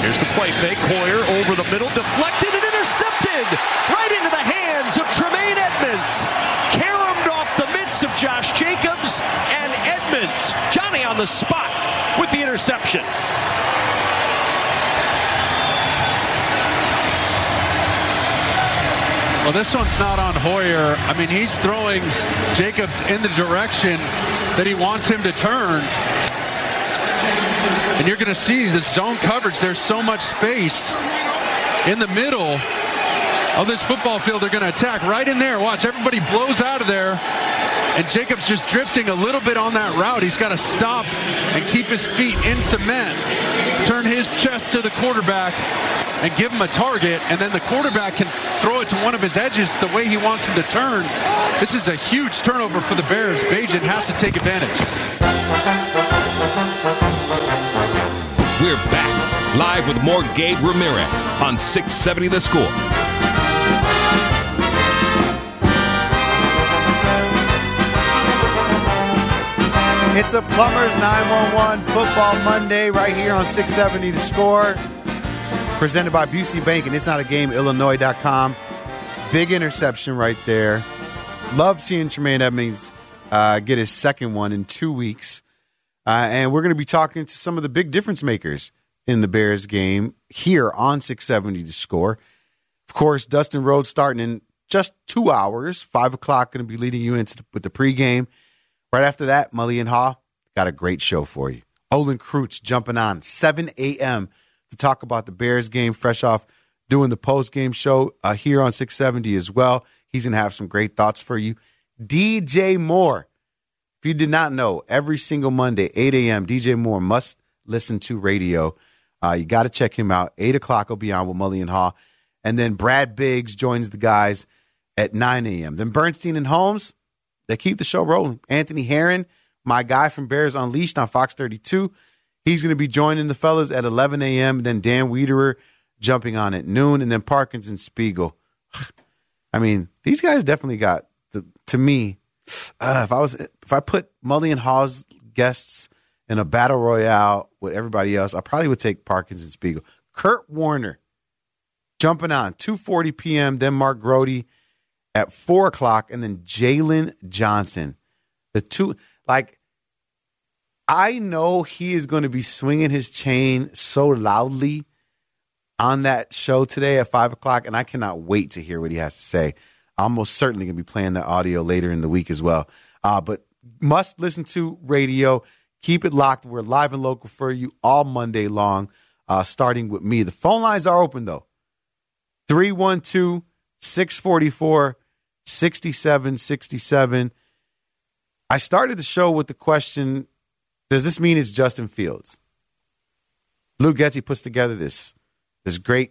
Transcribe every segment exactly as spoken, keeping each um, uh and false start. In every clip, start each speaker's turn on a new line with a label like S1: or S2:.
S1: Here's the play fake. Hoyer over the middle, deflected and intercepted right into the hands of Tremaine Edmonds. Caromed off the midst of Josh Jacobs and Edmonds. Johnny on the spot with the interception.
S2: Well, this one's not on Hoyer. I mean, he's throwing Jacobs in the direction that he wants him to turn. And you're going to see the zone coverage. There's so much space in the middle of this football field. They're going to attack right in there. Watch, everybody blows out of there. And Jacobs just drifting a little bit on that route. He's got to stop and keep his feet in cement, turn his chest to the quarterback, and give him a target, and then the quarterback can throw it to one of his edges the way he wants him to turn. This is a huge turnover for the Bears. Bagent has to take advantage.
S3: We're back, live with more Gabe Ramirez on six seventy The Score.
S4: It's a Plumbers nine one one Football Monday right here on six seventy The Score. Presented by Busey Bank, and it's not a game, Illinois dot com. Big interception right there. Love seeing Tremaine Edmonds uh, get his second one in two weeks. Uh, and we're going to be talking to some of the big difference makers in the Bears game here on six seventy The Score. Of course, Dustin Rhodes starting in just two hours. five o'clock going to be leading you into the, with the pregame. Right after that, Mully and Haw got a great show for you. Olin Kreutz jumping on seven a.m. to talk about the Bears game, fresh off doing the post-game show uh, here on six seventy as well. He's going to have some great thoughts for you. D J Moore, if you did not know, every single Monday, eight a.m., D J Moore must listen to radio. Uh, you got to check him out. eight o'clock will be on with Mully and Haw. And then Brad Biggs joins the guys at nine a.m. Then Bernstein and Holmes, they keep the show rolling. Anthony Herron, my guy from Bears Unleashed on Fox thirty-two, he's going to be joining the fellas at eleven a.m. Then Dan Wiederer jumping on at noon. And then Parkins and Spiegel. I mean, these guys definitely got, the. to me, uh, if I was if I put Mully and Haw's guests in a battle royale with everybody else, I probably would take Parkins and Spiegel. Kurt Warner jumping on two forty p.m. Then Mark Grody at four o'clock. And then Jalen Johnson. The two, like, I know he is going to be swinging his chain so loudly on that show today at five o'clock, and I cannot wait to hear what he has to say. I'm most certainly going to be playing that audio later in the week as well. Uh, but must listen to radio. Keep it locked. We're live and local for you all Monday long, uh, starting with me. The phone lines are open, though. three one two, six four four, six seven six seven. I started the show with the question, does this mean it's Justin Fields? Lou Getsy puts together this, this great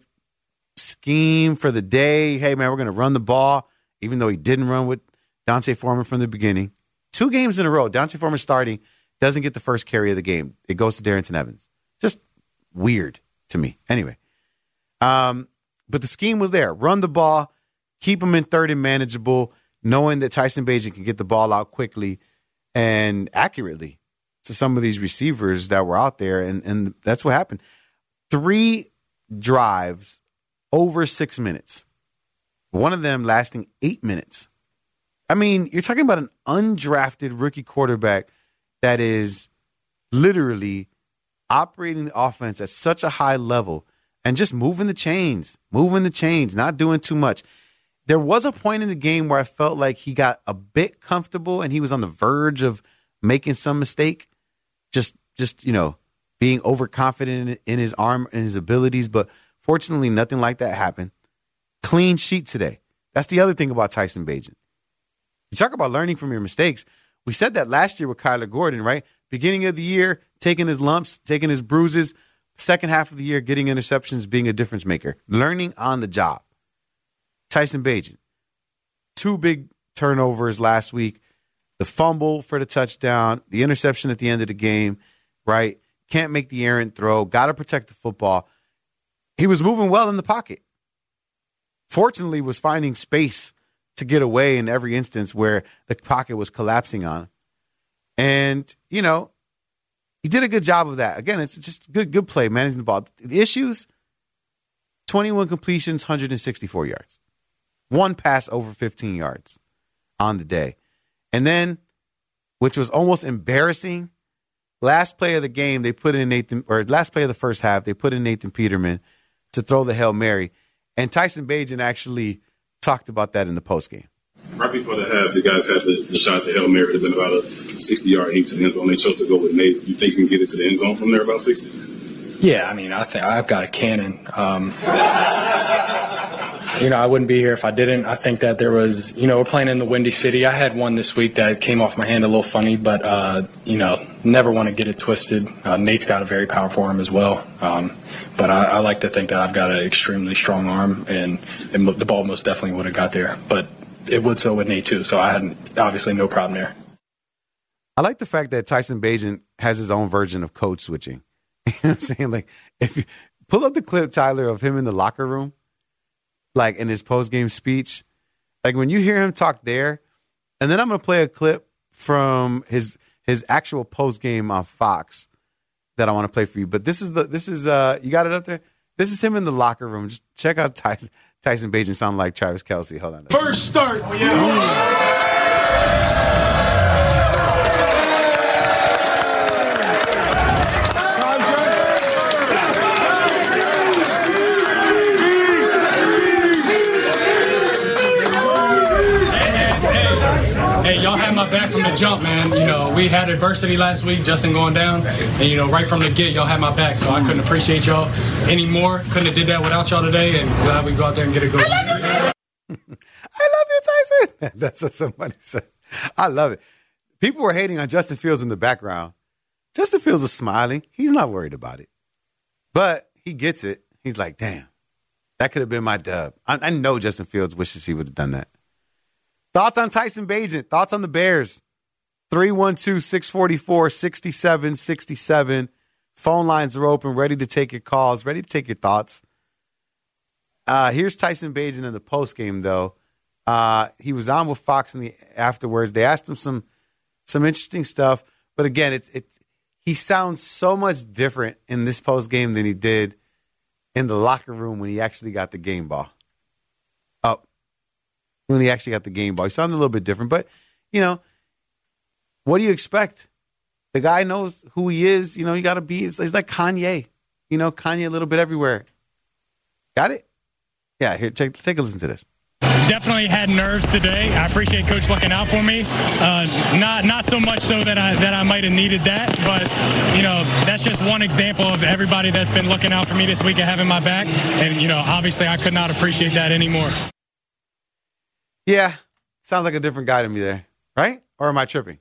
S4: scheme for the day. Hey, man, we're going to run the ball, even though he didn't run with Dante Foreman from the beginning. Two games in a row, Dante Foreman starting, doesn't get the first carry of the game. It goes to Darrington Evans. Just weird to me. Anyway, um, but the scheme was there. Run the ball, keep him in third and manageable, knowing that Tyson Bagent can get the ball out quickly and accurately to some of these receivers that were out there, and, and that's what happened. Three drives over six minutes. One of them lasting eight minutes. I mean, you're talking about an undrafted rookie quarterback that is literally operating the offense at such a high level and just moving the chains, moving the chains, not doing too much. There was a point in the game where I felt like he got a bit comfortable and he was on the verge of making some mistake. Just, just you know, being overconfident in, in his arm and his abilities. But fortunately, nothing like that happened. Clean sheet today. That's the other thing about Tyson Bagent. You talk about learning from your mistakes. We said that last year with Kyler Gordon, right? Beginning of the year, taking his lumps, taking his bruises. Second half of the year, getting interceptions, being a difference maker. Learning on the job. Tyson Bagent, two big turnovers last week. The fumble for the touchdown, the interception at the end of the game, right? Can't make the errant throw. Got to protect the football. He was moving well in the pocket. Fortunately, was finding space to get away in every instance where the pocket was collapsing on him. And, you know, he did a good job of that. Again, it's just good, good play, managing the ball. The issues, twenty-one completions, one hundred sixty-four yards. One pass over fifteen yards on the day. And then, which was almost embarrassing, last play of the game, they put in Nathan, or last play of the first half, they put in Nathan Peterman to throw the Hail Mary. And Tyson Bagent actually talked about that in the postgame.
S5: Right before the half, the guys had the, the shot, the Hail Mary, it had been about a sixty-yard heat to the end zone. They chose to go with Nate. You think you can get it to the end zone from there about sixty?
S6: Yeah, I mean, I think I've got a cannon. Um, you know, I wouldn't be here if I didn't. I think that there was, you know, we're playing in the Windy City. I had one this week that came off my hand a little funny, but, uh, you know, never want to get it twisted. Uh, Nate's got a very powerful arm as well. Um, but I, I like to think that I've got an extremely strong arm, and, and the ball most definitely would have got there. But it would so with Nate, too. So I had obviously no problem there.
S4: I like the fact that Tyson Bagent has his own version of code switching. You know what I'm saying? Like, if you pull up the clip, Tyler, of him in the locker room, like in his post-game speech, like when you hear him talk there, and then I'm going to play a clip from his his actual post-game on Fox that I want to play for you. But this is the this is uh you got it up there? This is him in the locker room. Just check out Tyson Tyson Bagent sound like Travis Kelce. Hold on.
S7: First start. Oh, yeah. Oh.
S6: Hey, y'all had my back from the jump, man. You know, we had adversity last week, Justin going down, and, you know, right from the get, y'all had my back, so I couldn't appreciate y'all anymore. Couldn't have did that without y'all today, and glad we go out there and get a good one.
S4: I love you, Tyson. That's what somebody said. I love it. People were hating on Justin Fields in the background. Justin Fields was smiling. He's not worried about it. But he gets it. He's like, damn, that could have been my dub. I, I know Justin Fields wishes he would have done that. Thoughts on Tyson Bagent? Thoughts on the Bears? three one two, six four four, six seven six seven. Phone lines are open, ready to take your calls, ready to take your thoughts. Uh, here's Tyson Bagent in the postgame, though. Uh, he was on with Fox in the afterwards. They asked him some some interesting stuff. But again, it's it, he sounds so much different in this postgame than he did in the locker room when he actually got the game ball. Oh. When he actually got the game ball. He sounded a little bit different, but, you know, what do you expect? The guy knows who he is. You know, you got to be, he's, he's like Kanye. You know, Kanye a little bit everywhere. Got it? Yeah, here, take, take a listen to this.
S8: Definitely had nerves today. I appreciate Coach looking out for me. Uh, not not so much so that I that I might have needed that, but you know that's just one example of everybody that's been looking out for me this week and having my back. And you know, obviously, I could not appreciate that anymore.
S4: Yeah, sounds like a different guy to me there, right? Or am I tripping?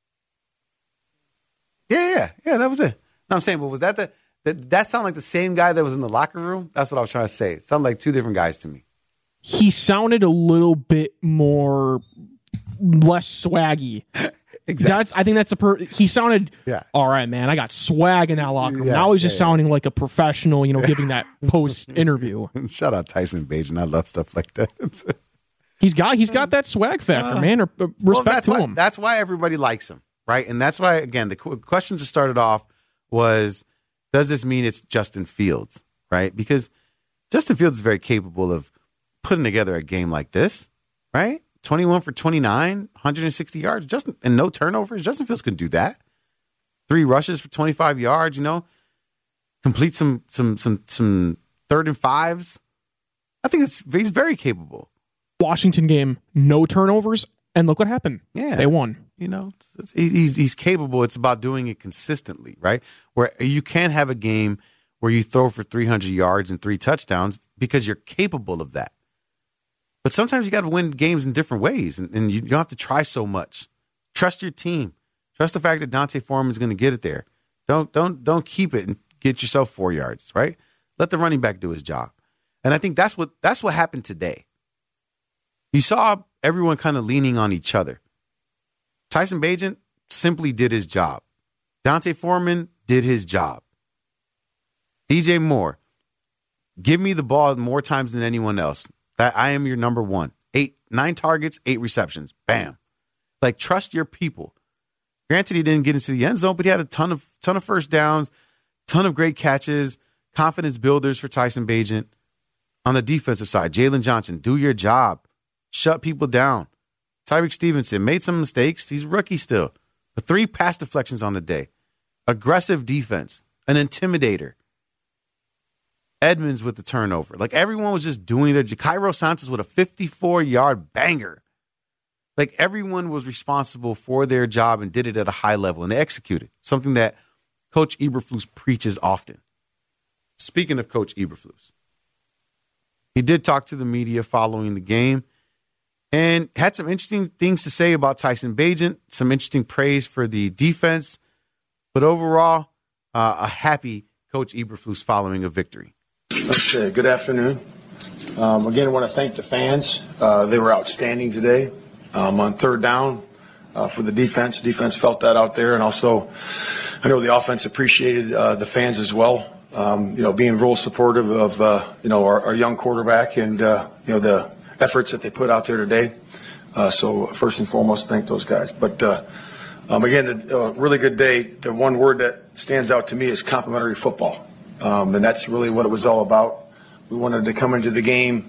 S4: Yeah, yeah, yeah. That was it. No, I'm saying, but was that the that that sounded like the same guy that was in the locker room? That's what I was trying to say. It sounded like two different guys to me.
S9: He sounded a little bit more less swaggy. Exactly. That's I think that's the per. He sounded
S4: yeah.
S9: All right, man. I got swag in that locker room.
S4: Yeah,
S9: now he's just
S4: yeah,
S9: sounding
S4: yeah.
S9: like a professional. You know, giving that post interview.
S4: Shout out Tyson Bagent. I love stuff like that.
S9: He's got he's got that swag factor, uh, man. Or, uh, respect
S4: well, that's
S9: to
S4: why,
S9: him.
S4: That's why everybody likes him, right? And that's why, again, the qu- questions that started off was, does this mean it's Justin Fields, right? Because Justin Fields is very capable of putting together a game like this, right? twenty-one for twenty-nine, one hundred sixty yards, Justin, and no turnovers. Justin Fields can do that. Three rushes for twenty-five yards, you know, complete some some some some third and fives. I think it's he's very capable.
S9: Washington game, no turnovers, and look what happened.
S4: Yeah,
S9: they won.
S4: You know, it's, he's he's capable. It's about doing it consistently, right? Where you can't have a game where you throw for three hundred yards and three touchdowns because you're capable of that. But sometimes you got to win games in different ways, and, and you, you don't have to try so much. Trust your team. Trust the fact that D'Onta Foreman's going to get it there. Don't don't don't keep it and get yourself four yards, right? Let the running back do his job. And I think that's what that's what happened today. You saw everyone kind of leaning on each other. Tyson Bagent simply did his job. D'Onta Foreman did his job. D J Moore, give me the ball more times than anyone else. That I am your number one. Eight, nine targets, eight receptions. Bam. Like, trust your people. Granted, he didn't get into the end zone, but he had a ton of ton of first downs, ton of great catches, confidence builders for Tyson Bagent. On the defensive side, Jalen Johnson, do your job. Shut people down. Tyreek Stevenson made some mistakes. He's a rookie still. But three pass deflections on the day. Aggressive defense. An intimidator. Edmonds with the turnover. Like, everyone was just doing their... Cairo Santos with a fifty-four-yard banger. Like, everyone was responsible for their job and did it at a high level, and they executed. Something that Coach Eberflus preaches often. Speaking of Coach Eberflus, he did talk to the media following the game and had some interesting things to say about Tyson Bagent, some interesting praise for the defense, but overall, uh, a happy Coach Eberflus following a victory.
S10: Okay, good afternoon. Um, again, I want to thank the fans. Uh, they were outstanding today um, on third down uh, for the defense. The defense felt that out there, and also I know the offense appreciated uh, the fans as well. Um, you know, being real supportive of, uh, you know, our, our young quarterback and, uh, you know, the efforts that they put out there today. Uh, so first and foremost, thank those guys. But, uh, um, again, a uh, really good day. The one word that stands out to me is complimentary football. Um, and that's really what it was all about. We wanted to come into the game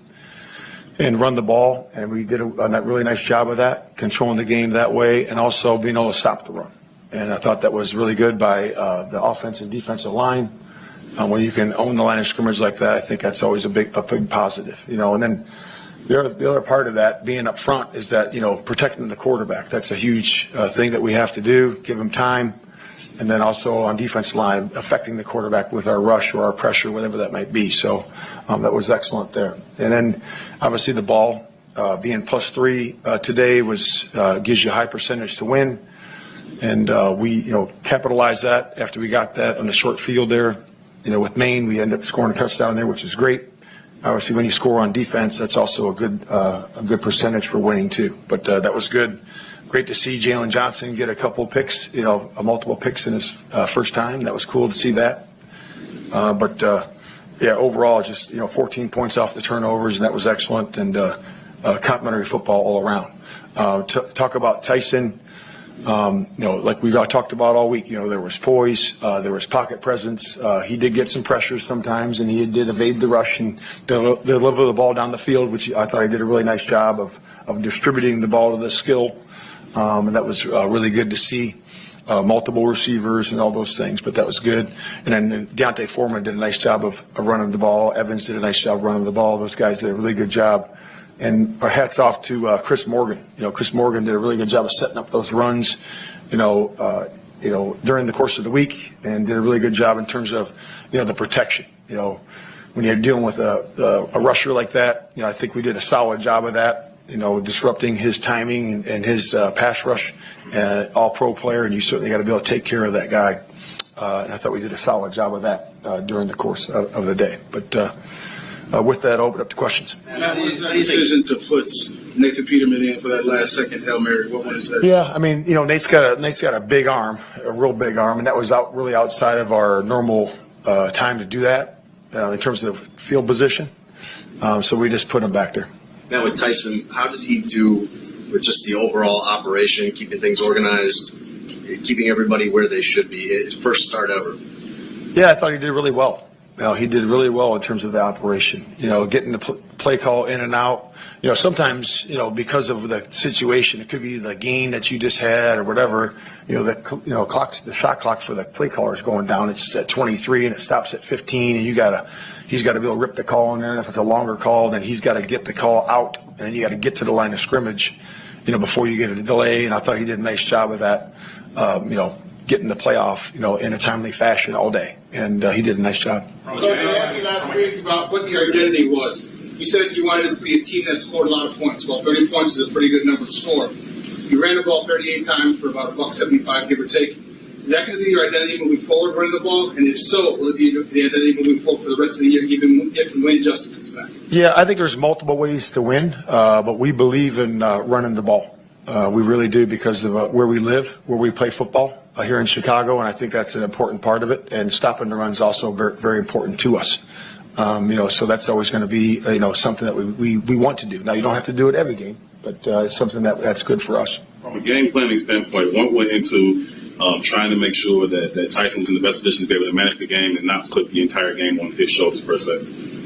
S10: and run the ball, and we did a, a really nice job of that, controlling the game that way, and also being able to stop the run. And I thought that was really good by uh, the offensive and defensive line. Um, when you can own the line of scrimmage like that, I think that's always a big, a big positive, you know. And then the other, the other part of that, being up front, is that, you know, protecting the quarterback. That's a huge uh, thing that we have to do. Give him time, and then also on defensive line, affecting the quarterback with our rush or our pressure, whatever that might be. So um, that was excellent there. And then obviously the ball uh, being plus three uh, today was uh, gives you a high percentage to win, and uh, we, you know, capitalized that after we got that on the short field there. You know, with Maine, we ended up scoring a touchdown there, which is great. Obviously, when you score on defense, that's also a good uh, a good percentage for winning too. But uh, that was good. Great to see Jalen Johnson get a couple picks, you know, a multiple picks in his uh, first time. That was cool to see that. Uh, but uh, yeah, overall, just, you know, fourteen points off the turnovers, and that was excellent. And uh, uh, complimentary football all around. Uh, t- talk about Tyson. Um, you know, like we've talked about all week, you know, there was poise, uh, there was pocket presence. Uh, he did get some pressures sometimes, and he did evade the rush and del- deliver the ball down the field, which I thought he did a really nice job of, of distributing the ball to the skill. Um, and that was uh, really good to see. Uh, multiple receivers and all those things, but that was good. And then Deontay Foreman did a nice job of, of running the ball. Evans did a nice job running the ball. Those guys did a really good job. And our hats off to uh, Chris Morgan. You know, Chris Morgan did a really good job of setting up those runs, you know, uh, you know, during the course of the week, and did a really good job in terms of, you know, the protection. You know, when you're dealing with a, a, a rusher like that, you know, I think we did a solid job of that, you know, disrupting his timing and, and his uh, pass rush, uh, all-pro player, and you certainly got to be able to take care of that guy. Uh, and I thought we did a solid job of that uh, during the course of, of the day. But uh, Uh, with that, I'll open up to questions.
S5: Matt, what is that decision to put Nathan Peterman in for that last second Hail Mary? What one is that?
S10: Yeah, I mean, you know, Nate's got a Nate's got a big arm, a real big arm, and that was out really outside of our normal uh, time to do that uh, in terms of field position. Um, so we just put him back there.
S11: Now with Tyson, how did he do with just the overall operation, keeping things organized, keeping everybody where they should be? His first start ever.
S10: Yeah, I thought he did really well. You know, he did really well in terms of the operation, you know, getting the pl- play call in and out. You know, sometimes, you know, because of the situation, it could be the gain that you just had or whatever, you know, the, you know, clocks, the shot clock for the play caller is going down. It's at twenty-three and it stops at fifteen, and you got to, he's got to be able to rip the call in there. And if it's a longer call, then he's got to get the call out, and then you got to get to the line of scrimmage, you know, before you get a delay. And I thought he did a nice job of that, um, you know, getting the playoff, you know, in a timely fashion all day. And uh, he did a nice job.
S7: Coach, I asked you last week about what the identity was. You said you wanted it to be a team that scored a lot of points. Well, thirty points is a pretty good number to score. You ran the ball thirty-eight times for about a buck seventy-five, give or take. Is that going to be your identity moving forward, running the ball? And if so, will it be the identity moving forward for the rest of the year, even if and when Justin comes back?
S10: Yeah, I think there's multiple ways to win, uh, but we believe in uh, running the ball. Uh, we really do, because of uh, where we live, where we play football. Uh, here in Chicago, and I think that's an important part of it. And stopping the run is also very, very important to us. Um, you know, so that's always going to be, uh, you know, something that we, we, we want to do. Now, you don't have to do it every game, but uh, it's something that that's good for us.
S5: From a game planning standpoint, what went into um, trying to make sure that, that Tyson was in the best position to be able to manage the game and not put the entire game on his shoulders per se?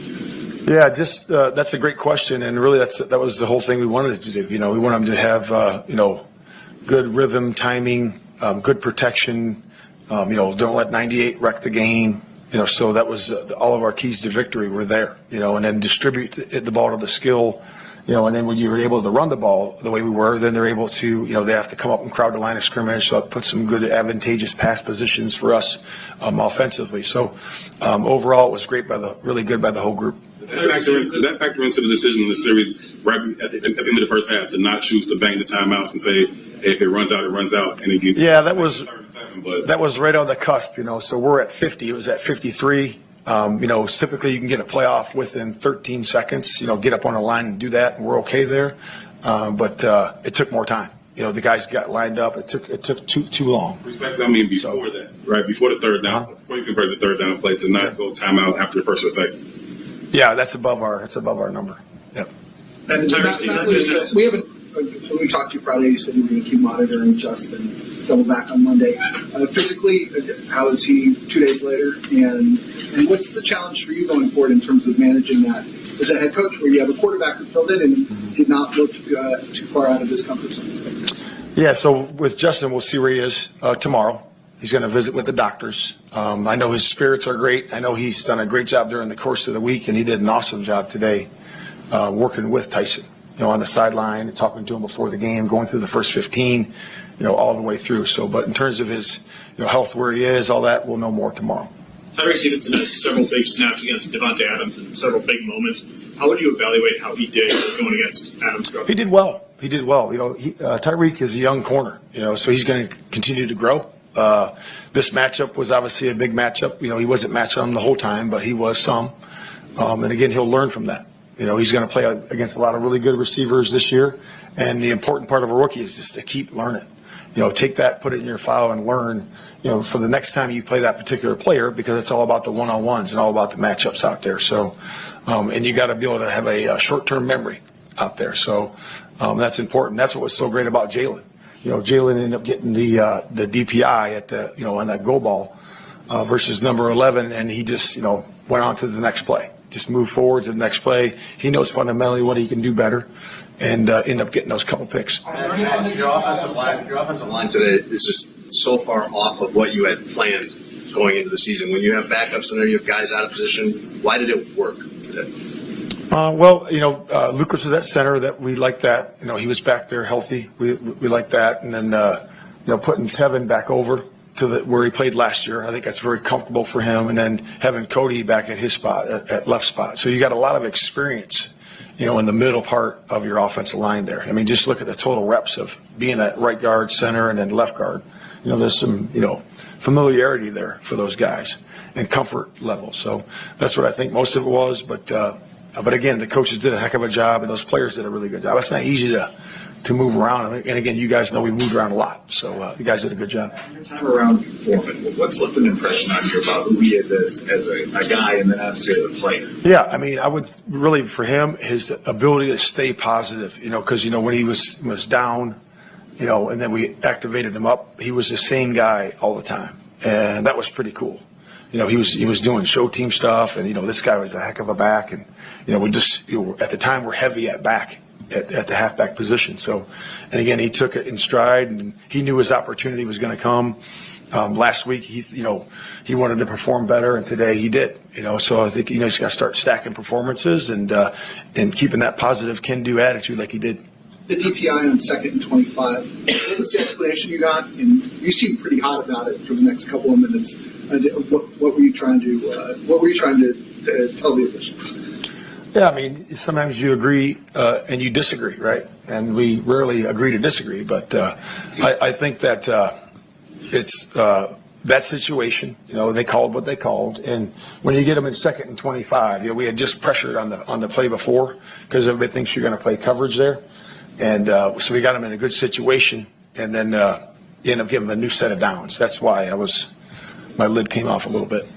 S10: Yeah, just uh, that's a great question, and really that's that was the whole thing we wanted to do. You know, we want him to have uh, you know good rhythm, timing, um, good protection. Um, you know, don't let ninety-eight wreck the game. You know, so that was uh, all of our keys to victory were there. You know, and then distribute the, the ball to the skill. You know, and then when you were able to run the ball the way we were, then they're able to, you know, they have to come up and crowd the line of scrimmage, so it puts some good advantageous pass positions for us um, offensively. So um, overall, it was great by the, really good by the whole group.
S5: Did that factor, in, did that factor into the decision in the series right at the, at the end of the first half to not choose to bang the timeouts and say, hey, if it runs out, it runs out, and then get
S10: yeah, that was
S5: but
S10: that was right on the cusp, you know. So we're at fifty. It was at fifty-three. Um, you know, typically you can get a playoff within thirteen seconds, you know, get up on a line and do that, and we're okay there. Um, but uh, it took more time. You know, the guys got lined up. It took it took too too long.
S5: Respect, I mean, before so, that, right? Before the third down, uh-huh. before you convert the third down play to not yeah. go timeout after the first or second.
S10: Yeah, that's above our that's above our number. Yep.
S12: And that, that was, uh, we haven't. When we talked to you Friday, you said you were going to keep monitoring Justin, double back on Monday. Uh, physically, how is he two days later? And and what's the challenge for you going forward in terms of managing that as a head coach, where you have a quarterback who filled in and did not look uh, too far out of his comfort zone?
S10: Yeah, so with Justin, we'll see where he is uh, tomorrow. He's going to visit with the doctors. Um, I know his spirits are great. I know he's done a great job during the course of the week, and he did an awesome job today uh, working with Tyson. You know, on the sideline and talking to him before the game, going through the first fifteen, you know, all the way through. So, but in terms of his, you know, health, where he is, all that, we'll know more tomorrow.
S13: Tyreek Stevenson had several big snaps against Devontae Adams in several big moments. How would you evaluate how he did going against Adams?
S10: He did well. He did well. You know, he, uh, Tyreek is a young corner, you know, so he's going to continue to grow. Uh, this matchup was obviously a big matchup. You know, he wasn't matched on the whole time, but he was some. Um, and again, he'll learn from that. You know, he's going to play against a lot of really good receivers this year. And the important part of a rookie is just to keep learning. You know, take that, put it in your file, and learn, you know, for the next time you play that particular player, because it's all about the one-on-ones and all about the matchups out there. So, um, and you got to be able to have a, a short-term memory out there. So um, that's important. That's what was so great about Jalen. You know, Jalen ended up getting the uh, the D P I at the, you know, on that go ball uh, versus number eleven, and he just, you know, went on to the next play. Just move forward to the next play. He knows fundamentally what he can do better, and uh, end up getting those couple picks.
S11: And your offensive line, your offensive line today is just so far off of what you had planned going into the season. When you have backups in there, you have guys out of position. Why did it work today?
S10: Uh, well, you know, uh, Lucas was at center. That we liked that. You know, he was back there healthy. We we liked that, and then uh, you know, putting Tevin back over to the, where he played last year. I think that's very comfortable for him. And then having Cody back at his spot, at, at left spot. So you got a lot of experience, you know, in the middle part of your offensive line there. I mean, just look at the total reps of being at right guard, center, and then left guard. You know, there's some, you know, familiarity there for those guys and comfort level. So that's what I think most of it was. But, uh, but again, the coaches did a heck of a job, and those players did a really good job. It's not easy to, to move around. And again, you guys know we moved around a lot. So uh, you guys did a good job.
S14: Your time around Foreman, what's left an impression on you about who he is as, as a, a guy and then obviously as a player?
S10: Yeah, I mean, I would really, for him, his ability to stay positive, you know, because, you know, when he was was down, you know, and then we activated him up, he was the same guy all the time. And that was pretty cool. You know, he was he was doing show team stuff, and, you know, this guy was a heck of a back. And, you know, we just, you know, at the time, we're heavy at back. At, at the halfback position. So, and again, he took it in stride, and he knew his opportunity was going to come. Um, last week, he, you know, he wanted to perform better, and today he did. You know, so I think, you know, he's got to start stacking performances and uh, and keeping that positive can-do attitude like he did.
S12: The D P I on second and twenty-five. What was the explanation you got? And you seemed pretty hot about it for the next couple of minutes. Uh, what, what were you trying to uh, What were you trying to uh, tell the officials?
S10: Yeah, I mean, sometimes you agree uh, and you disagree, right? And we rarely agree to disagree, but uh, I, I think that uh, it's uh, that situation. You know, they called what they called, and when you get them in second and twenty-five, you know, we had just pressured on the on the play before because everybody thinks you're going to play coverage there, and uh, so we got them in a good situation, and then uh, you end up giving them a new set of downs. That's why I was my lid came off a little bit.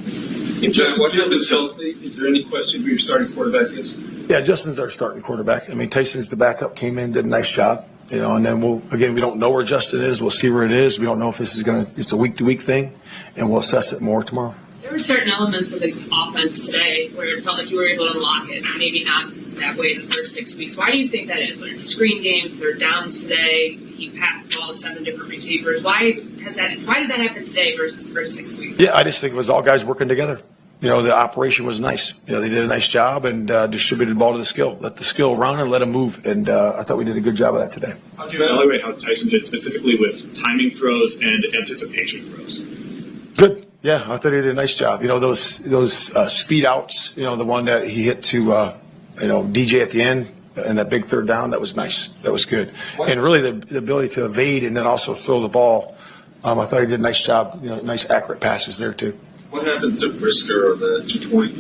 S14: And just what is healthy? Is there any question who your starting quarterback is?
S10: Yeah, Justin's our starting quarterback. I mean, Tyson's the backup, came in, did a nice job. You know, and then we'll, again, we don't know where Justin is. We'll see where it is. We don't know if this is going to, it's a week-to-week thing, and we'll assess it more tomorrow.
S15: There were certain elements of the offense today where it felt like you were able to unlock it, maybe not that way in the first six weeks. Why do you think that is? Whether it's screen games, third downs today, he passed the ball to seven different receivers. Why has that? Why did that happen today versus the first six weeks?
S10: Yeah, I just think it was all guys working together. You know, the operation was nice. You know, they did a nice job and uh, distributed the ball to the skill. Let the skill run and let him move. And uh, I thought we did a good job of that today.
S13: How do you evaluate how Tyson did specifically with timing throws and anticipation throws?
S10: Good. Yeah, I thought he did a nice job. You know, those those uh, speed outs, you know, the one that he hit to, uh, you know, D J at the end and that big third down, that was nice. That was good. And really the, the ability to evade and then also throw the ball, um, I thought he did a nice job, you know, nice accurate passes there too.
S14: What happened to Brisker on the two twenty?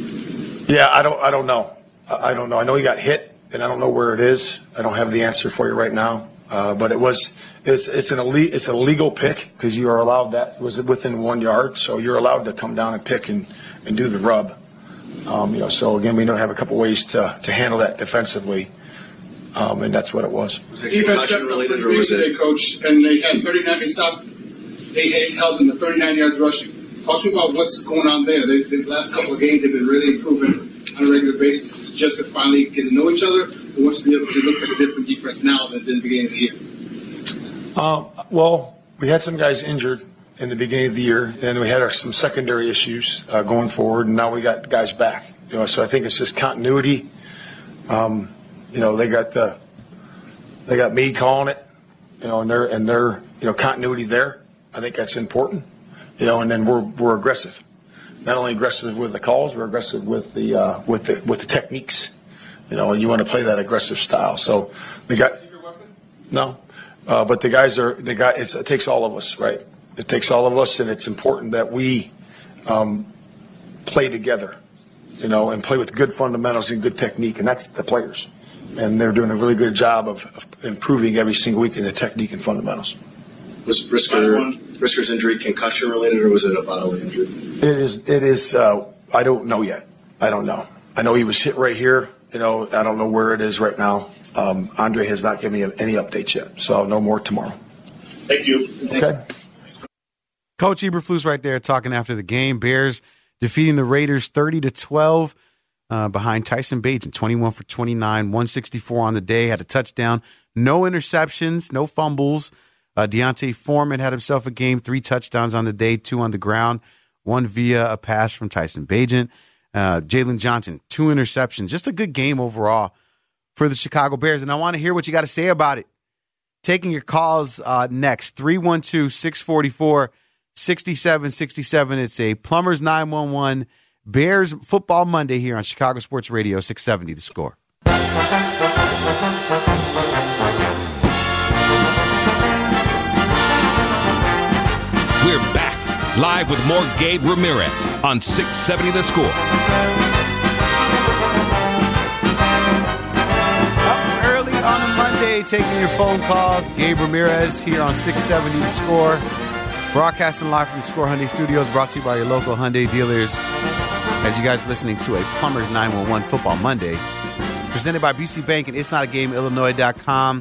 S10: Yeah, I don't I don't know. I don't know. I know he got hit, and I don't know where it is. I don't have the answer for you right now. Uh, but it was it's it's an elite, it's a legal pick because you are allowed that. It was within one yard, so you're allowed to come down and pick and, and do the rub. Um, you know, so again, we know have a couple ways to to handle that defensively, um, and that's what it was.
S11: Was it concussion related or was it?
S7: Coach, and they had thirty-nine. They stopped. They held them to thirty-nine yards rushing. Talk to me about what's going on there. They, the last couple of games, they've been really improving on a regular basis. Is it just to finally get to know each other, or what's the difference? It looks like a different defense now than it did in the beginning of the year.
S10: Um, well, we had some guys injured in the beginning of the year, and we had our, some secondary issues uh, going forward, and now we got guys back. You know, so I think it's just continuity. Um, you know, they got the they got me calling it. You know, and they're and they're you know continuity there. I think that's important. You know, and then we're we're aggressive. Not only aggressive with the calls, we're aggressive with the uh, with the with the techniques. You know, and you want to play that aggressive style. So the guy, no, uh, but the guys are the guy. It's, it takes all of us, right? It takes all of us, and it's important that we um, play together. You know, and play with good fundamentals and good technique, and that's the players. And they're doing a really good job of, of improving every single week in the technique and fundamentals.
S11: Was Brisker, Brisker's injury concussion related, or was it a bodily injury?
S10: It is. It is. Uh, I don't know yet. I don't know. I know he was hit right here. You know, I don't know where it is right now. Um, Andre has not given me any updates yet, so I'll know more tomorrow.
S13: Thank you.
S10: Okay.
S4: Coach Eberflus right there talking after the game. Bears defeating the Raiders thirty to twelve uh, behind Tyson Bagent, twenty-one for twenty-nine, one sixty-four on the day, had a touchdown, no interceptions, no fumbles. Uh, Deontay Foreman had himself a game, three touchdowns on the day, two on the ground, one via a pass from Tyson Bagent. Uh, Jalen Johnson, two interceptions. Just a good game overall for the Chicago Bears. And I want to hear what you got to say about it. Taking your calls uh, next, three one two, six four four, six seven six seven. It's a Plumbers nine one one Bears Football Monday here on Chicago Sports Radio, six seventy The Score.
S3: We're back live with more Gabe Ramirez on six seventy The Score.
S4: Up early on a Monday, taking your phone calls. Gabe Ramirez here on six seventy The Score. Broadcasting live from the Score Hyundai Studios, brought to you by your local Hyundai dealers. As you guys are listening to a Plumbers nine one one Football Monday, presented by Busey Bank and It's Not a Game Illinois dot com.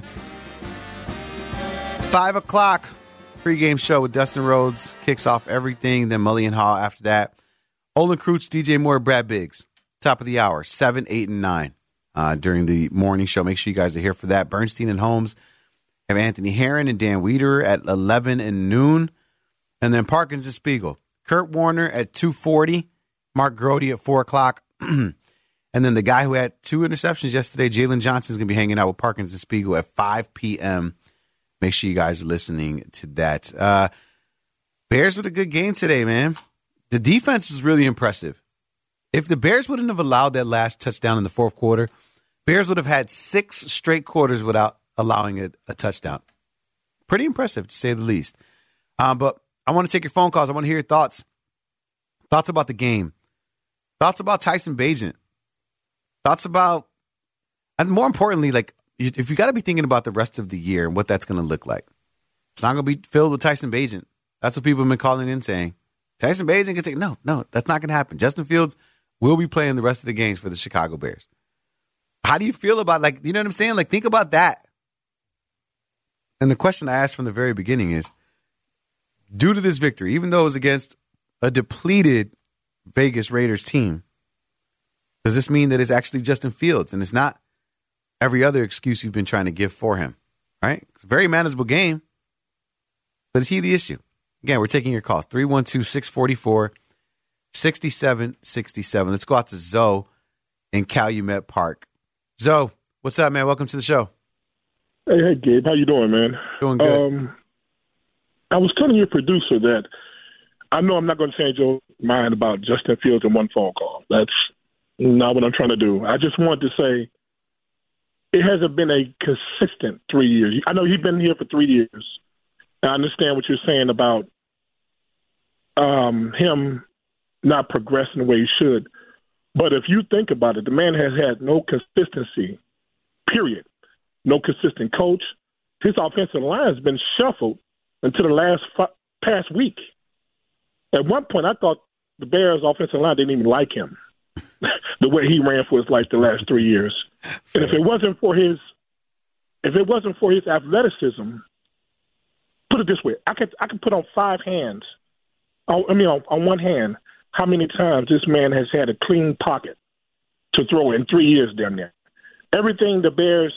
S4: Five o'clock. Pre-game show with Dustin Rhodes kicks off everything. Then Mulligan Hall after that. Olin Kreutz, D J Moore, Brad Biggs. Top of the hour, seven, eight, and nine uh, during the morning show. Make sure you guys are here for that. Bernstein and Holmes have Anthony Herron and Dan Weeder at eleven and noon. And then Parkins and Spiegel. Kurt Warner at two forty. Mark Grody at four o'clock. And then the guy who had two interceptions yesterday, Jalen Johnson, is going to be hanging out with Parkins and Spiegel at five p.m. Make sure you guys are listening to that. Uh, Bears with a good game today, man. The defense was really impressive. If the Bears wouldn't have allowed that last touchdown in the fourth quarter, Bears would have had six straight quarters without allowing a, a touchdown. Pretty impressive, to say the least. Um, but I want to take your phone calls. I want to hear your thoughts. Thoughts about the game. Thoughts about Tyson Bagent. Thoughts about, and more importantly, like, if you got to be thinking about the rest of the year and what that's going to look like. It's not going to be filled with Tyson Bagent. That's what people have been calling in saying. Tyson Bagent can say, no, no, that's not going to happen. Justin Fields will be playing the rest of the games for the Chicago Bears. How do you feel about, like, you know what I'm saying? Like, think about that. And the question I asked from the very beginning is, due to this victory, even though it was against a depleted Vegas Raiders team, does this mean that it's actually Justin Fields and it's not every other excuse you've been trying to give for him, right? It's a very manageable game, but is he the issue? Again, we're taking your calls, three one two, six four four, six seven six seven. Let's go out to Zoe in Calumet Park. Zoe, what's up, man? Welcome to the show.
S16: Hey, hey, Gabe. How you doing, man?
S4: Doing good.
S16: Um, I was telling your producer that I know I'm not going to change your mind about Justin Fields in one phone call. That's not what I'm trying to do. I just wanted to say it hasn't been a consistent three years. I know he's been here for three years. I understand what you're saying about um, him not progressing the way he should. But if you think about it, the man has had no consistency, period. No consistent coach. His offensive line has been shuffled until the last f- past week. At one point, I thought the Bears' offensive line didn't even like him, the way he ran for his life the last three years. And if it wasn't for his, if it wasn't for his athleticism, put it this way: I could I could put on five hands. On, I mean, on, on one hand, how many times this man has had a clean pocket to throw in three years down there. Everything the Bears,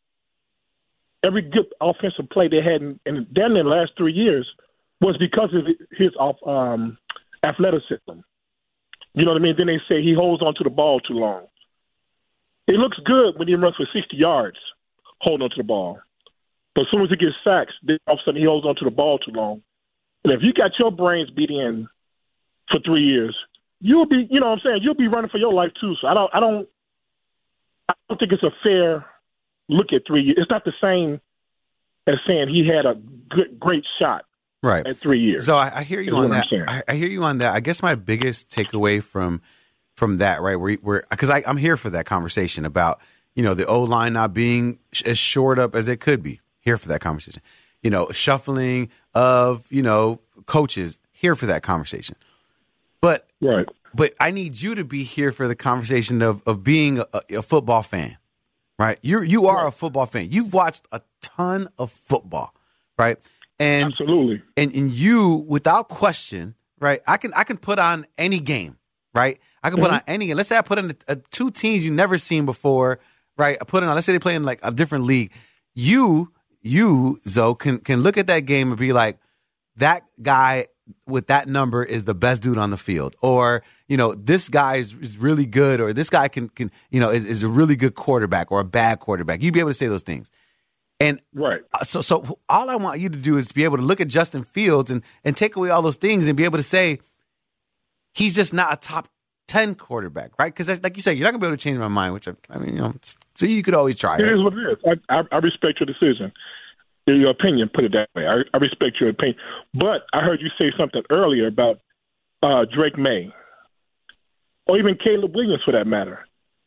S16: every good offensive play they had in, in down there the last three years was because of his off um, athleticism. You know what I mean? Then they say he holds on to the ball too long. It looks good when he runs for sixty yards, holding on to the ball. But as soon as he gets sacked, then all of a sudden he holds on to the ball too long. And if you got your brains beat in for three years, you'll be, you know what I'm saying, you'll be running for your life too. So I don't, I don't, I don't think it's a fair look at three years. It's not the same as saying he had a good, great shot.
S4: Right.
S16: At three years.
S4: So I, I hear you on that. I, I hear you on that. I guess my biggest takeaway from from that, right, where where because I'm here for that conversation about, you know, the O-line not being as shored up as it could be. Here for that conversation. You know, shuffling of, you know, coaches. Here for that conversation. But
S16: right.
S4: But I need you to be here for the conversation of of being a, a football fan, right? You you are a football fan. You've watched a ton of football, right? And
S16: absolutely.
S4: And and you, without question, right? I can I can put on any game, right? I can put mm-hmm. on any game. Let's say I put in a, a, two teams you've never seen before, right? I put it on. Let's say they play in like a different league. You you Zoe can can look at that game and be like, that guy with that number is the best dude on the field, or you know, this guy is, is really good, or this guy can can you know is, is a really good quarterback or a bad quarterback. You'd be able to say those things. And
S16: right.
S4: So so all I want you to do is to be able to look at Justin Fields and, and take away all those things and be able to say he's just not a top ten quarterback, right? Because like you said, you're not going to be able to change my mind, which I, I mean, you know, so you could always try.
S16: It
S4: right?
S16: is what it is. I, I, I respect your decision, your opinion, put it that way. I, I respect your opinion. But I heard you say something earlier about uh, Drake May, or even Caleb Williams for that matter.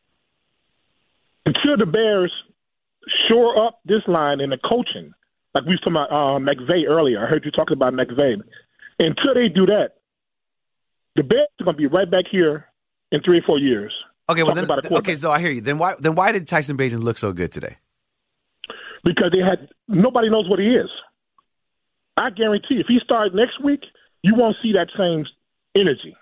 S16: Until the Bears shore up this line in the coaching, like we were talking about uh, McVay earlier. I heard you talking about McVay. Until they do that, the Bears are going to be right back here in three or four years.
S4: Okay, well then, okay, so I hear you. Then why then why did Tyson Bagent look so good today?
S16: Because they had nobody knows what he is. I guarantee if he starts next week, you won't see that same energy.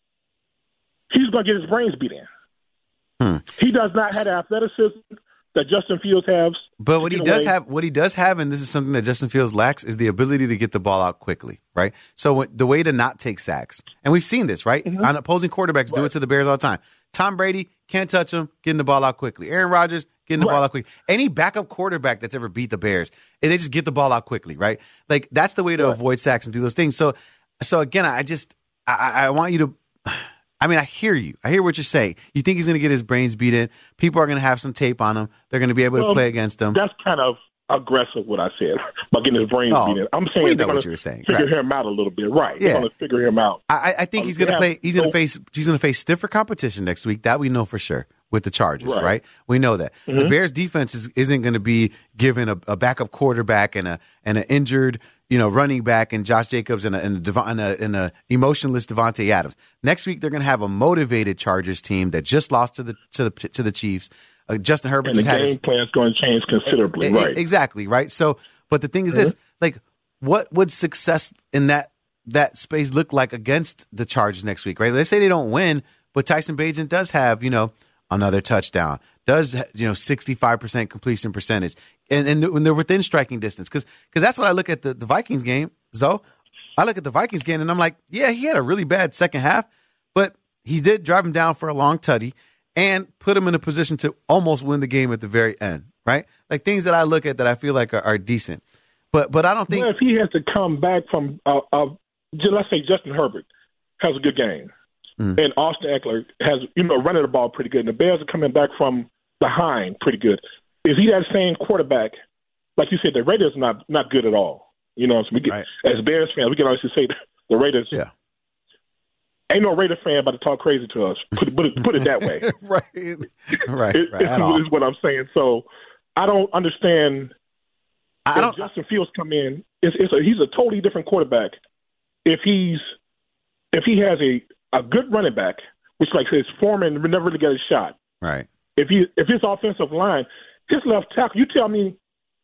S16: He's going to get his brains beat in.
S4: Hmm.
S16: He does not have the athleticism that Justin Fields has.
S4: But what he does have, what he does have, and this is something that Justin Fields lacks, is the ability to get the ball out quickly, right? So the way to not take sacks, and we've seen this, right? Mm-hmm. On opposing quarterbacks right. do it to the Bears all the time. Tom Brady can't touch him, getting the ball out quickly. Aaron Rodgers getting the right. ball out quickly. Any backup quarterback that's ever beat the Bears, and they just get the ball out quickly, right? Like that's the way to right. avoid sacks and do those things. So, so again, I just I, I want you to. I mean, I hear you. I hear what you're saying. You think he's going to get his brains beat in. People are going to have some tape on him. They're going to be able well, to play against him.
S16: That's kind of aggressive what I said about getting his brains
S4: oh,
S16: beat in. I'm saying they're going to
S4: figure
S16: right. him out a little bit. Right.
S4: Yeah.
S16: They're going to figure him out.
S4: I, I think um, he's going to play. He's going to face. He's going to face stiffer competition next week. That we know for sure with the Chargers. Right. right? We know that mm-hmm. the Bears defense is, isn't going to be given a, a backup quarterback and a and an injured, you know, running back and Josh Jacobs and a and a, and a, and a emotionless Devontae Adams. Next week they're going to have a motivated Chargers team that just lost to the to the to the Chiefs. Uh, Justin Herbert
S16: and the
S4: just
S16: game
S4: had
S16: plan is going to change considerably,
S4: it,
S16: right?
S4: Exactly, right. So, But the thing is this, like, what would success in that that space look like against the Chargers next week, right? Let's say they don't win, but Tyson Bagent does have, you know, another touchdown, does, you know, sixty-five percent completion percentage, and, and when they're within striking distance. Because because that's what I look at the, the Vikings game, Zoe. I look at the Vikings game, and I'm like, yeah, he had a really bad second half, but he did drive him down for a long tutty and put him in a position to almost win the game at the very end, right? Like things that I look at that I feel like are, are decent. But but I don't think.
S16: Well, if he has to come back from, uh, uh, let's say Justin Herbert has a good game, mm. and Austin Eckler has, you know, running the ball pretty good, and the Bears are coming back from behind pretty good. Is he that same quarterback? Like you said, the Raiders are not not good at all. You know, so we get, right. as Bears fans, we can always say the Raiders.
S4: Yeah.
S16: Ain't no Raider fan about to talk crazy to us. Put it, put it, put it that way.
S4: right, right,
S16: it,
S4: right.
S16: Is, is what I'm saying. So I don't understand.
S4: I don't.
S16: Justin Fields come in. It's, it's a, he's a totally different quarterback. If he's if he has a, a good running back, which like his Foreman never really get a shot.
S4: Right.
S16: If he if his offensive line, his left tackle, you tell me,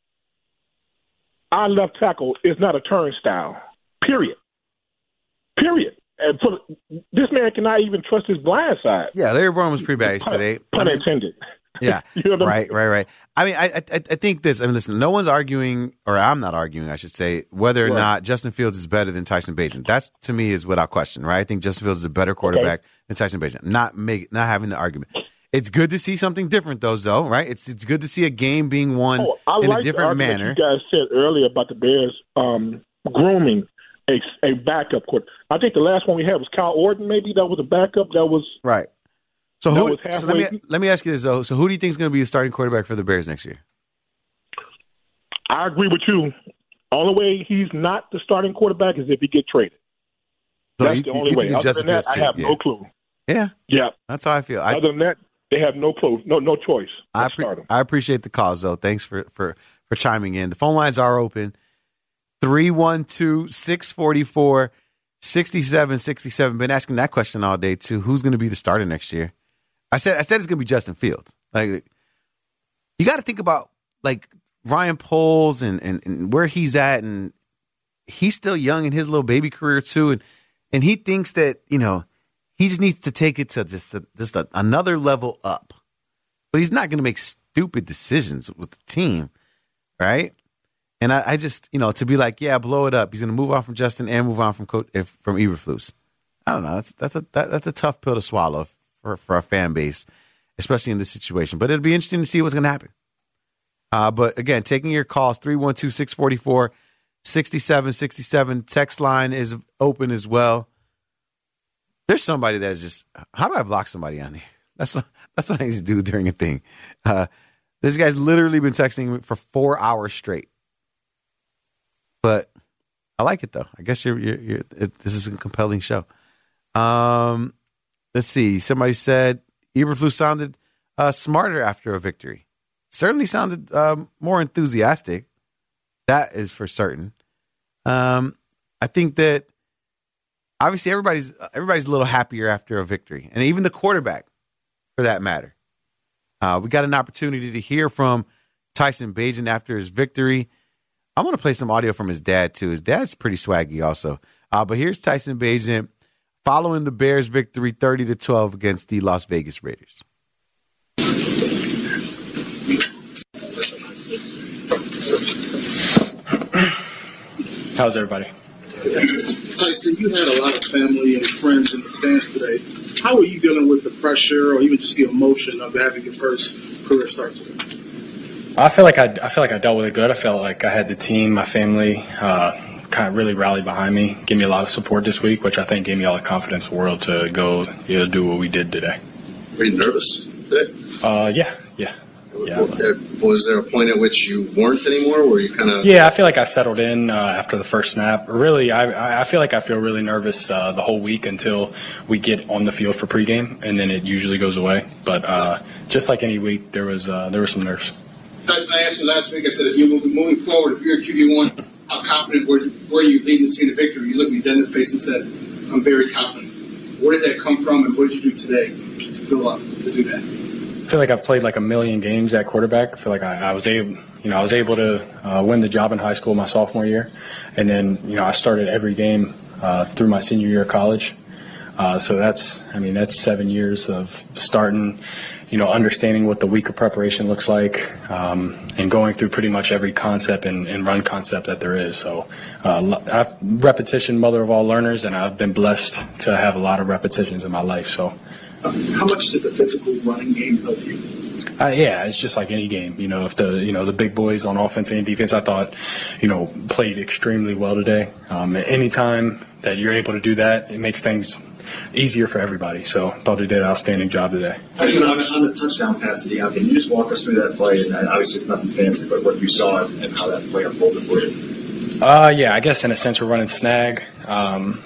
S16: our left tackle is not a turnstile. Period. Period. And for, this man cannot even trust his blind side.
S4: Yeah, Larry Borom was pretty bad yesterday.
S16: Pun intended.
S4: Yeah,
S16: you know
S4: right, right, right. I mean, I, I, I think this. I mean, listen, no one's arguing, or I'm not arguing, I should say, whether or right. not Justin Fields is better than Tyson Bagent. That's to me is without question, right? I think Justin Fields is a better quarterback okay. than Tyson Bagent. Not make, not having the argument. It's good to see something different, though, Zoe. Right? It's it's good to see a game being won
S16: oh, I
S4: in
S16: like
S4: a different
S16: the
S4: manner.
S16: You guys said earlier about the Bears um, grooming a, a backup quarterback. I think the last one we had was Kyle Orton. Maybe that was a backup. That was
S4: right. So, who, so let me let me ask you this though. So who do you think is going to be the starting quarterback for the Bears next year?
S16: I agree with you. Only way he's not the starting quarterback is if he get traded. So That's
S4: you,
S16: the only way. Other than that, I have
S4: yeah.
S16: no clue.
S4: Yeah,
S16: yeah.
S4: That's how I feel. I,
S16: Other than that, they have no clue, no no choice.
S4: I, pre- I appreciate the call, Zoe. Thanks for, for, for chiming in. The phone lines are open. three one two, six four four, six seven six seven. Been asking that question all day too. Who's going to be the starter next year? I said I said it's going to be Justin Fields. Like, you got to think about like Ryan Poles and, and, and where he's at, and he's still young in his little baby career too, and and he thinks that, you know, he just needs to take it to just a, just a, another level up. But he's not going to make stupid decisions with the team, right? And I, I just, you know, to be like, yeah, blow it up. He's going to move on from Justin and move on from Coach, from Eberflus. I don't know. That's that's a that, that's a tough pill to swallow for for our fan base, especially in this situation. But it'll be interesting to see what's going to happen. Uh, but again, taking your calls, three one two, six four four, six seven six seven. Text line is open as well. There's somebody that's just, how do I block somebody on here? That's what, that's what I used to do during a thing. Uh, this guy's literally been texting me for four hours straight. But I like it, though. I guess you're, you're, you're it, this is a compelling show. Um, let's see. Somebody said Eberflus sounded uh, smarter after a victory. Certainly sounded um, more enthusiastic. That is for certain. Um, I think that obviously everybody's everybody's a little happier after a victory, and even the quarterback, for that matter. Uh, we got an opportunity to hear from Tyson Bagent after his victory. I'm going to play some audio from his dad, too. His dad's pretty swaggy also. Uh, but here's Tyson Bagent following the Bears' victory thirty to twelve against the Las Vegas Raiders.
S6: How's everybody?
S7: Tyson, you had a lot of family and friends in the stands today. How are you dealing with the pressure or even just the emotion of having your first career start today?
S6: I feel like I, I feel like I dealt with it good. I felt like I had the team, my family, uh, kind of really rallied behind me, gave me a lot of support this week, which I think gave me all the confidence in the world to go, you know, do what we did today.
S11: Were you nervous today?
S6: Uh, yeah, yeah. Yeah.
S11: Was there a point at which you weren't anymore? Were you kind of?
S6: Yeah, I feel like I settled in uh, after the first snap. Really, I I feel like I feel really nervous uh, the whole week until we get on the field for pregame, and then it usually goes away. But uh, just like any week, there was uh, there were some nerves.
S7: Tyson, I asked you last week. I said, if you're moving, moving forward, if you're a Q B one, how confident were, were you leading this team to victory? You looked me dead in the face and said, "I'm very confident." Where did that come from, and what did you do today to build up to do that?
S6: feel like I've played like a million games at quarterback. I feel like I, I was able, you know, I was able to uh, win the job in high school my sophomore year, and then you know I started every game uh, through my senior year of college. Uh, so that's, I mean, that's seven years of starting, you know, understanding what the week of preparation looks like, um, and going through pretty much every concept and, and run concept that there is. So uh, I've, repetition, mother of all learners, and I've been blessed to have a lot of repetitions in my life. So.
S12: How much did the physical running game help you?
S6: Uh, yeah, it's just like any game. You know, if the you know the big boys on offense and defense, I thought, you know, played extremely well today. Um, anytime that you're able to do that, it makes things easier for everybody. So I thought they did an outstanding job today.
S11: On, on the touchdown pass to Deontay, can you just walk us through that play? And obviously it's nothing fancy, but what you saw and how that play unfolded for you.
S6: Uh, yeah, I guess in a sense we're running snag. Um,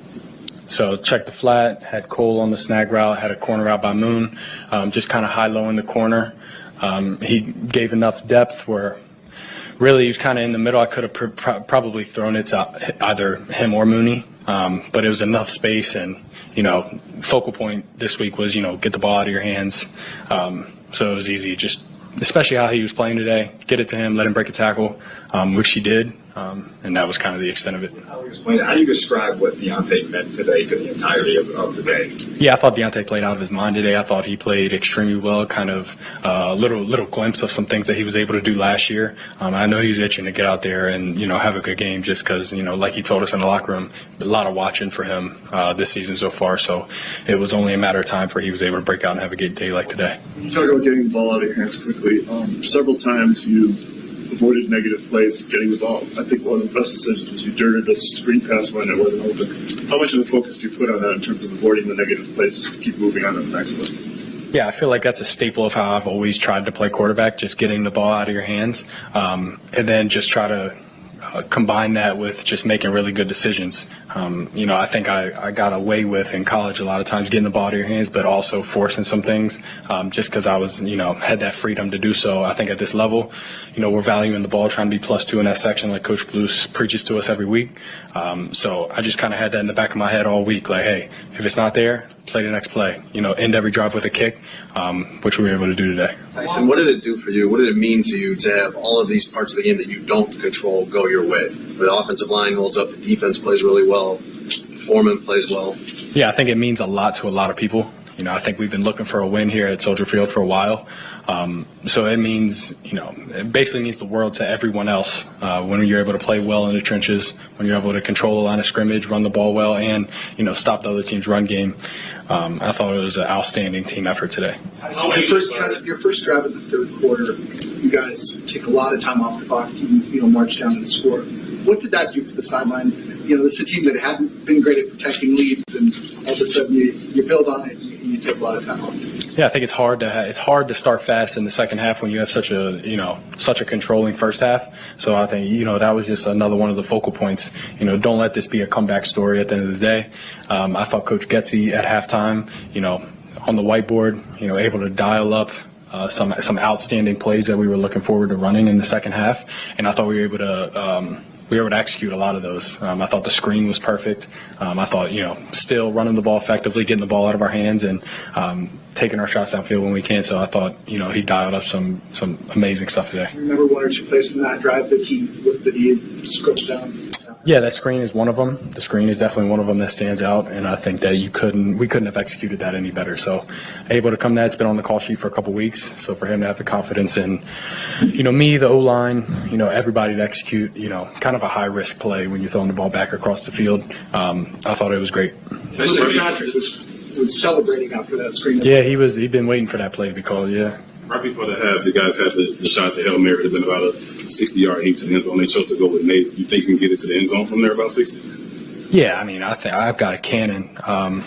S6: So checked the flat, had Cole on the snag route, had a corner route by Moon, um, just kind of high-low in the corner. Um, he gave enough depth where really he was kind of in the middle. I could have pr- pr- probably thrown it to either him or Mooney, um, but it was enough space. And, you know, focal point this week was, you know, get the ball out of your hands. Um, so it was easy, just especially how he was playing today, get it to him, let him break a tackle, um, which he did. Um, and that was kind of the extent of it.
S14: How do you describe what Deontay meant today to the entirety of, of the day?
S6: Yeah, I thought Deontay played out of his mind today. I thought he played extremely well, kind of a uh, little little glimpse of some things that he was able to do last year. Um, I know he's itching to get out there and, you know, have a good game just because, you know, like he told us in the locker room, a lot of watching for him uh, this season so far. So it was only a matter of time for he was able to break out and have a good day like today.
S17: You talk about getting the ball out of your hands quickly. Um, several times you avoided negative plays getting the ball. I think one of the best decisions was you dirted a screen pass when it wasn't open. How much of a focus do you put on that in terms of avoiding the negative plays just to keep moving on to the next one?
S6: Yeah, I feel like that's a staple of how I've always tried to play quarterback, just getting the ball out of your hands, um, and then just try to uh, combine that with just making really good decisions. Um, you know, I think I, I got away with in college a lot of times getting the ball out of your hands, but also forcing some things um, just because I was, you know, had that freedom to do so. I think at this level, you know, we're valuing the ball, trying to be plus two in that section like Coach Flus preaches to us every week. Um, so I just kind of had that in the back of my head all week, like, hey, if it's not there, play the next play. You know, end every drive with a kick, um, which we were able to do today.
S11: Tyson, what did it do for you? What did it mean to you to have all of these parts of the game that you don't control go your way? The offensive line holds up, the defense plays really well, Foreman plays well.
S6: Yeah, I think it means a lot to a lot of people. You know, I think we've been looking for a win here at Soldier Field for a while. Um, so it means, you know, it basically means the world to everyone else uh, when you're able to play well in the trenches, when you're able to control the line of scrimmage, run the ball well, and, you know, stop the other team's run game. Um, I thought it was an outstanding team effort today.
S12: So your first, your first drive of the third quarter, you guys take a lot of time off the clock, you, you know, march down to the score. What did that do for the sideline? You know, this is a team that hadn't been great at protecting leads, and all of a sudden you, you build on it and you, you take a lot of time off.
S6: Yeah, I think it's hard to ha- it's hard to start fast in the second half when you have such a you know such a controlling first half. So I think you know that was just another one of the focal points. You know, don't let this be a comeback story at the end of the day. Um, I thought Coach Getsy at halftime, you know, on the whiteboard, you know, able to dial up uh, some some outstanding plays that we were looking forward to running in the second half, and I thought we were able to. Um, We were able to execute a lot of those. Um, I thought the screen was perfect. Um, I thought, you know, still running the ball effectively, getting the ball out of our hands, and um, taking our shots downfield when we can. So I thought, you know, he dialed up some some amazing stuff today.
S12: Remember one or two plays from that drive that he that he scripted down?
S6: Yeah, that screen is one of them. The screen is definitely one of them that stands out, and I think that you couldn't, we couldn't have executed that any better. So, able to come that, it's been on the call sheet for a couple weeks. So for him to have the confidence in, you know, me, the O line, you know, everybody to execute, you know, kind of a high risk play when you're throwing the ball back across the field. Um, I thought it was great.
S12: Patrick was, was celebrating after that screen.
S6: Yeah, he was. He'd been waiting for that play to be called. Yeah.
S5: Right before the half, the guys had the, the shot to Hail Mary. It had been about a sixty-yard heat to the end zone. They chose to go with Nate. You think you can get it to the end zone from there about sixty?
S6: Yeah, I mean, I think I've got a cannon. Um,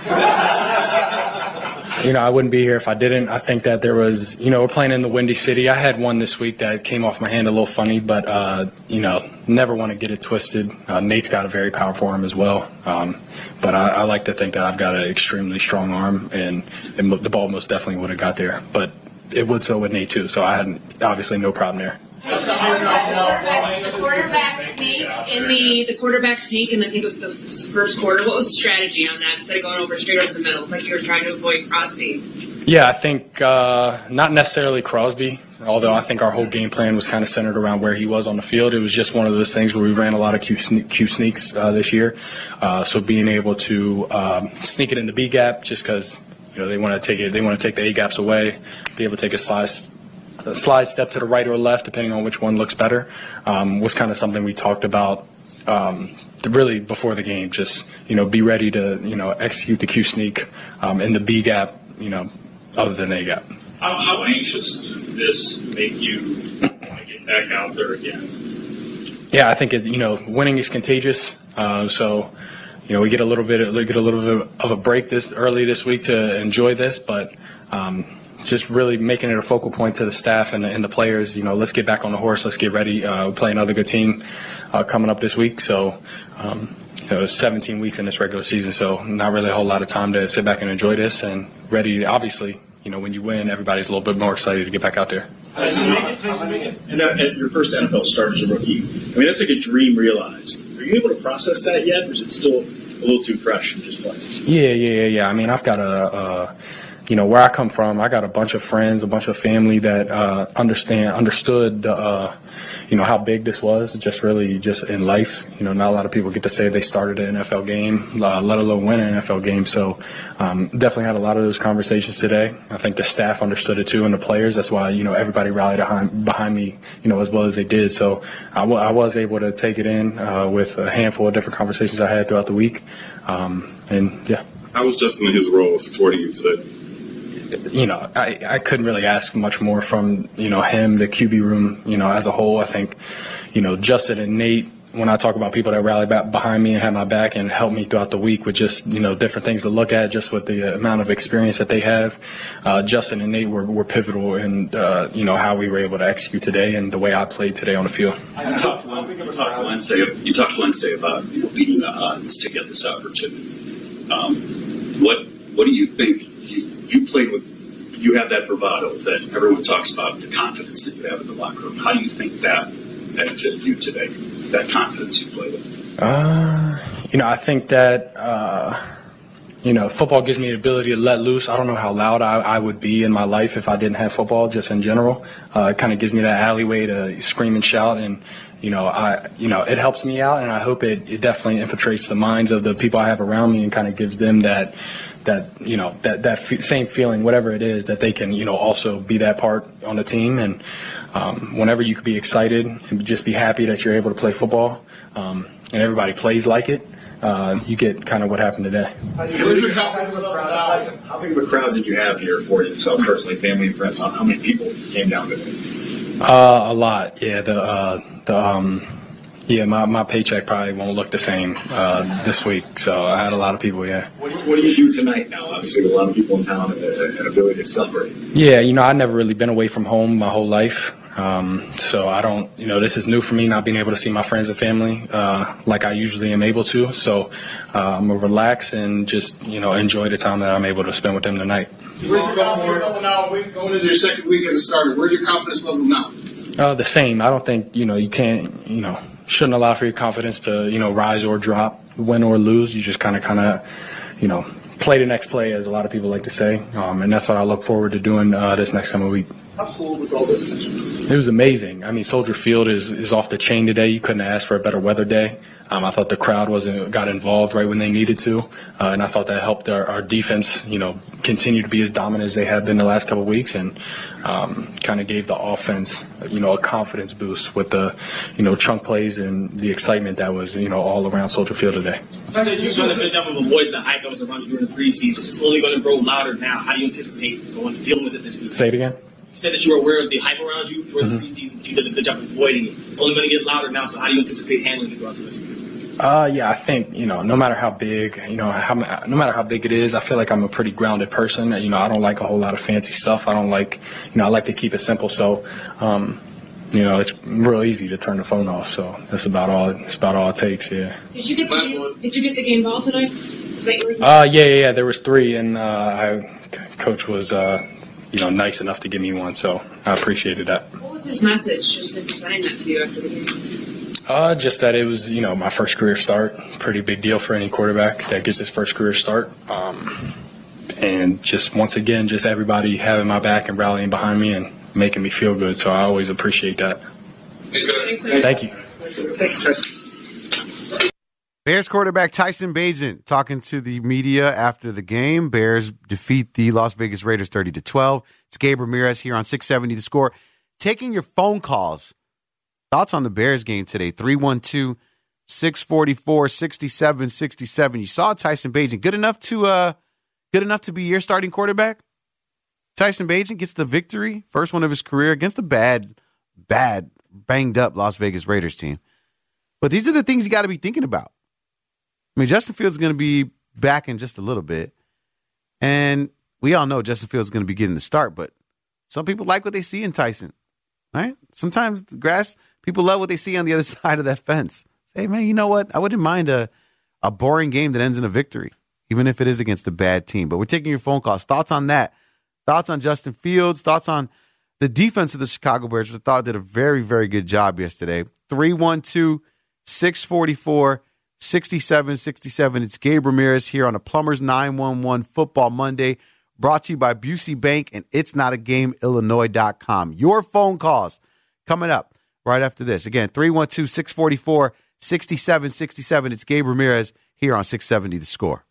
S6: you know, I wouldn't be here if I didn't. I think that there was, you know, we're playing in the Windy City. I had one this week that came off my hand a little funny, but, uh, you know, never want to get it twisted. Uh, Nate's got a very powerful arm as well. Um, but I, I like to think that I've got an extremely strong arm, and, and the ball most definitely would have got there. But it would so with Nate, too, so I had obviously no problem there.
S15: The quarterback sneak in the the quarterback sneak, and I think it was the first quarter. What was the strategy on that instead of going over straight over the middle, like you were trying to avoid Crosby?
S6: Yeah, I think uh, not necessarily Crosby, although I think our whole game plan was kind of centered around where he was on the field. It was just one of those things where we ran a lot of Q, sne- Q sneaks uh, this year. Uh, so being able to um, sneak it in the B gap just because you know they want to take it, they want to take the A gaps away, be able to take a slide, a slide step to the right or left, depending on which one looks better, um, was kind of something we talked about. Um, really before the game, just you know, be ready to you know execute the Q sneak um, in the B gap, you know, other than A gap.
S13: How, how anxious does this make you want to get back out there again?
S6: Yeah, I think it, you know, winning is contagious. Uh, so, you know, we get a little bit, get a little bit of a break this early this week to enjoy this, but um, just really making it a focal point to the staff and, and the players. You know, let's get back on the horse. Let's get ready. Uh, we play another good team uh, coming up this week. So, um, you know, seventeen weeks in this regular season, so not really a whole lot of time to sit back and enjoy this and ready. Obviously, you know, when you win, everybody's a little bit more excited to get back out there.
S13: And at your first N F L start as a rookie, I mean, that's like a dream realized. Are you able to process that yet, or is it still a little too fresh from just playing?
S6: Yeah, yeah, yeah, yeah. I mean, I've got a, a you know, where I come from, I got a bunch of friends, a bunch of family that uh, understand, understood, uh, you know, how big this was, just really just in life. You know, not a lot of people get to say they started an N F L game, uh, let alone win an N F L game. So um, definitely had a lot of those conversations today. I think the staff understood it too, and the players. That's why, you know, everybody rallied behind, behind me, you know, as well as they did. So I, w- I was able to take it in uh, with a handful of different conversations I had throughout the week. Um, and, yeah.
S5: How was Justin in his role supporting you today?
S6: You know, I, I couldn't really ask much more from, you know, him, the Q B room, you know, as a whole. I think, you know, Justin and Nate, when I talk about people that rally back behind me and have my back and help me throughout the week with just, you know, different things to look at, just with the amount of experience that they have, uh, Justin and Nate were, were pivotal in, uh, you know, how we were able to execute today and the way I played today on the field.
S18: You talked Wednesday, you talked Wednesday, you talked Wednesday about, you know, beating the odds to get this opportunity. Um, what what do you think? You, you played with, you have that bravado that everyone talks about, the confidence that you have in the locker room. How do you think that benefited you today, that confidence you play with?
S6: Uh, you know, I think that, uh, you know, football gives me the ability to let loose. I don't know how loud I, I would be in my life if I didn't have football, just in general. Uh, it kind of gives me that alleyway to scream and shout, and you know, I, you know, it helps me out, and I hope it, it definitely infiltrates the minds of the people I have around me and kind of gives them that, that, you know, that, that f- same feeling, whatever it is, that they can, you know, also be that part on the team. And um, whenever you can be excited and just be happy that you're able to play football, um, and everybody plays like it, uh, you get kind of what happened today.
S13: How big of a crowd did you have here for yourself personally, family and friends? How, how many people came down today?
S6: Uh, a lot, yeah. The uh, the um, yeah, my, my paycheck probably won't look the same uh, this week. So I had a lot of people, yeah.
S13: What do, you, what do you do tonight now? Obviously, with a lot of people in town and an ability to celebrate.
S6: Yeah, you know, I've never really been away from home my whole life. Um, so I don't, you know, this is new for me, not being able to see my friends and family uh, like I usually am able to. So uh, I'm going to relax and just, you know, enjoy the time that I'm able to spend with them tonight.
S7: Where's your confidence level now? Going into your second week as a starter, where's your confidence level now?
S6: Uh, the same. I don't think, you know, you can't, you know, shouldn't allow for your confidence to, you know, rise or drop, win or lose. You just kind of, kind of, you know, play the next play, as a lot of people like to say. Um, and that's what I look forward to doing uh, this next coming week.
S12: How slow was all this?
S6: It was amazing. I mean, Soldier Field is, is off the chain today. You couldn't ask for a better weather day. Um, I thought the crowd wasn't got involved right when they needed to, uh, and I thought that helped our, our defense, you know, continue to be as dominant as they have been the last couple of weeks, and um, kind of gave the offense, you know, a confidence boost with the, you know, chunk plays and the excitement that was, you know, all around Soldier Field today.
S19: You said you've done a good job of avoiding the hype that was around during the preseason. It's only going to grow louder now. How do you anticipate going dealing with it this week?
S6: Say it again.
S19: You said that you were aware of the hype around you during mm-hmm. the preseason, but you did a good job of avoiding it. It's only going to get louder now, so how do you anticipate handling it throughout the rest of the year?
S6: Uh, yeah, I think, you know, no matter how big, you know, how, no matter how big it is, I feel like I'm a pretty grounded person. You know, I don't like a whole lot of fancy stuff. I don't like, you know, I like to keep it simple. So, um, you know, it's real easy to turn the phone off. So that's about all, that's about all it takes, yeah.
S15: Did you get the game, did you get the game ball tonight? Is that your
S6: Uh, yeah, yeah, yeah. There was three, and uh, I, Coach was, uh, you know, nice enough to give me one. So I appreciated that.
S15: What was his message, just in presenting that to you after the game?
S6: Uh, just that it was, you know, my first career start. Pretty big deal for any quarterback that gets his first career start. Um, and just once again, just everybody having my back and rallying behind me and making me feel good. So I always appreciate that. Thank you.
S12: Thank you, Tyson.
S4: Bears quarterback Tyson Bagent talking to the media after the game. Bears defeat the Las Vegas Raiders thirty to twelve. It's Gabe Ramirez here on six seventy The Score. Taking your phone calls. Thoughts on the Bears game today? three one two, six four four, six seven six seven. You saw Tyson Bagent. Good enough to uh, good enough to be your starting quarterback? Tyson Bagent gets the victory, first one of his career against a bad, bad, banged up Las Vegas Raiders team. But these are the things you got to be thinking about. I mean, Justin Fields is going to be back in just a little bit. And we all know Justin Fields is going to be getting the start, but some people like what they see in Tyson, right? Sometimes the grass, people love what they see on the other side of that fence. Say, man, you know what? I wouldn't mind a, a boring game that ends in a victory, even if it is against a bad team. But we're taking your phone calls. Thoughts on that? Thoughts on Justin Fields? Thoughts on the defense of the Chicago Bears, which I thought did a very, very good job yesterday. three one two, six four four, six seven six seven. It's Gabe Ramirez here on a Plumbers nine one one Football Monday, brought to you by Busey Bank and It's Not a Game Illinois dot com. Your phone calls coming up right after this. Again, three one two, six four four, six seven six seven. It's Gabe Ramirez here on six seventy The Score.